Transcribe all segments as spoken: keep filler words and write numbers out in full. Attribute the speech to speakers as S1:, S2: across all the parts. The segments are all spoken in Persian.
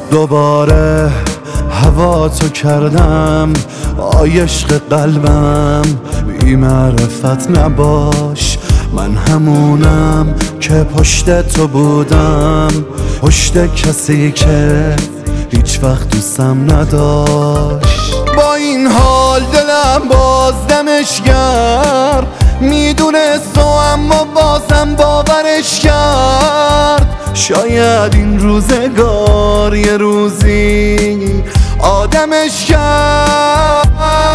S1: دوباره هوا تو کردم آی عشق قلبم، بی معرفت نباش، من همونم که پشت تو بودم، پشت کسی که هیچ وقت دوستم نداشت. با این حال دلم باز دمش کرد، میدونست و اما بازم باورش کرد. شاید این روزگار یه روزی آدمش کرد.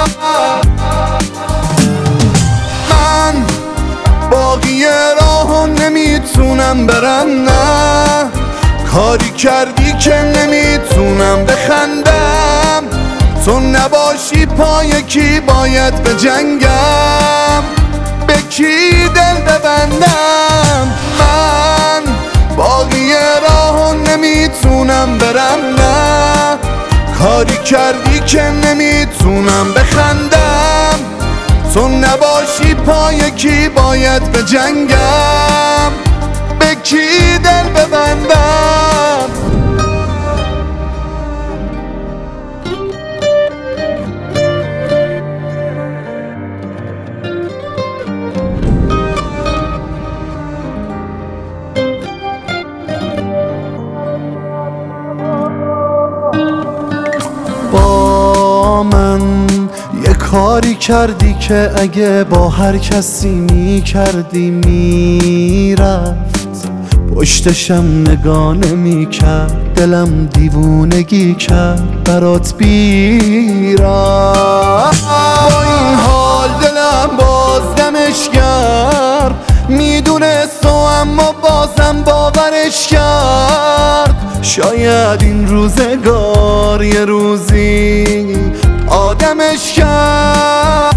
S1: من باقی راهو نمیتونم برم، نه کاری کردی که نمیتونم بخندم. تو نباشی پای کی باید بجنگم، به کی دل ببندم؟ من باقی راهو نمیتونم برم، نه کاری کردی که نمیتونم بخندم. تو نباشی پای کی باید بجنگم، به کی دل ببندم؟ با من یه کاری کردی که اگه با هر کسی می کردی میرفت، پشتشم نگاه نمی کرد، دلم دیوونگی کرد برات بیرم. با این حال دلم باز دمش کرد، میدونست و اما بازم باورش کرد. شاید این روزگار یه روزی آدمش کرد.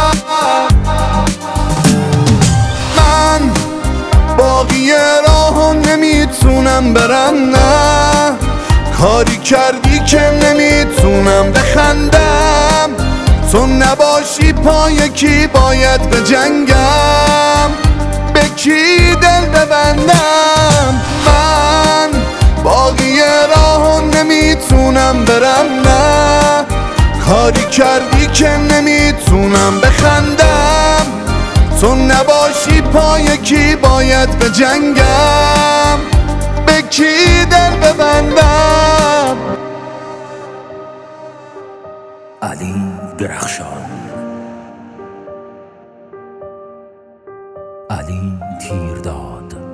S1: من باقی راهو نمیتونم برم، نه کاری کردی که نمیتونم بخندم. تو نباشی پای کی باید بجنگم، به کی دل ببندم؟ من باقی راهو نمیتونم برم، نه کاری کردی که نمیتونم بخندم. تو نباشی پای کی باید بجنگم، به کی دل ببندم؟
S2: علی درخشان، علی تیرداد.